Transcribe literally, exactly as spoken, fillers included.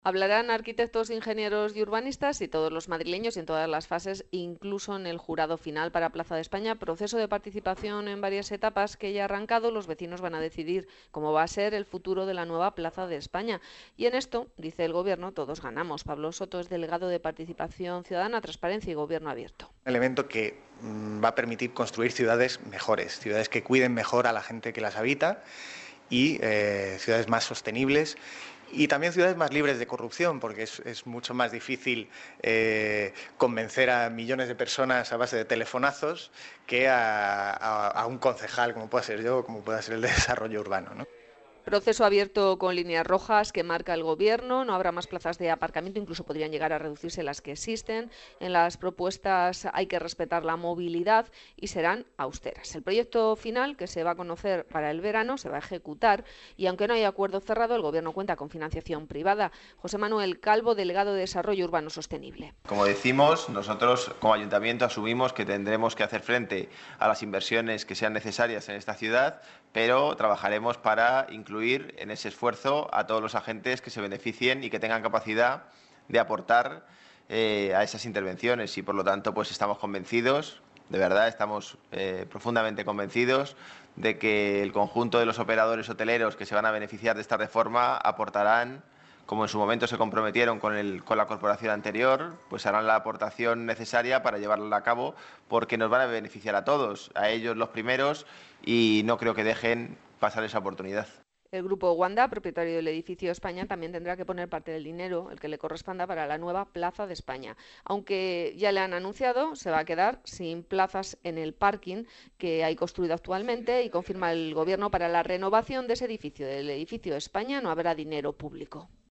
Hablarán arquitectos, ingenieros y urbanistas y todos los madrileños y en todas las fases, incluso en el jurado final para Plaza de España. Proceso de participación en varias etapas que ya ha arrancado. Los vecinos van a decidir cómo va a ser el futuro de la nueva Plaza de España. Y en esto, dice el Gobierno, todos ganamos. Pablo Soto es delegado de Participación Ciudadana, Transparencia y Gobierno Abierto. Un elemento que mmm, va a permitir construir ciudades mejores, ciudades que cuiden mejor a la gente que las habita y eh, ciudades más sostenibles. Y también ciudades más libres de corrupción, porque es, es mucho más difícil eh, convencer a millones de personas a base de telefonazos que a, a, a un concejal, como pueda ser yo, o como pueda ser el de desarrollo urbano, ¿no? Proceso abierto con líneas rojas que marca el Gobierno. No habrá más plazas de aparcamiento, incluso podrían llegar a reducirse las que existen. En las propuestas hay que respetar la movilidad y serán austeras. El proyecto final, que se va a conocer para el verano, se va a ejecutar y aunque no hay acuerdo cerrado, el Gobierno cuenta con financiación privada. José Manuel Calvo, delegado de Desarrollo Urbano Sostenible. Como decimos, nosotros como Ayuntamiento asumimos que tendremos que hacer frente a las inversiones que sean necesarias en esta ciudad, pero trabajaremos para incluir en ese esfuerzo a todos los agentes que se beneficien y que tengan capacidad de aportar eh, a esas intervenciones y por lo tanto pues estamos convencidos, de verdad estamos eh, profundamente convencidos de que el conjunto de los operadores hoteleros que se van a beneficiar de esta reforma aportarán, como en su momento se comprometieron con, el, con la corporación anterior, pues harán la aportación necesaria para llevarla a cabo porque nos van a beneficiar a todos, a ellos los primeros y no creo que dejen pasar esa oportunidad. El grupo Wanda, propietario del edificio España, también tendrá que poner parte del dinero, el que le corresponda para la nueva Plaza de España. Aunque ya le han anunciado, se va a quedar sin plazas en el parking que hay construido actualmente y confirma el Gobierno para la renovación de ese edificio. Del edificio España no habrá dinero público.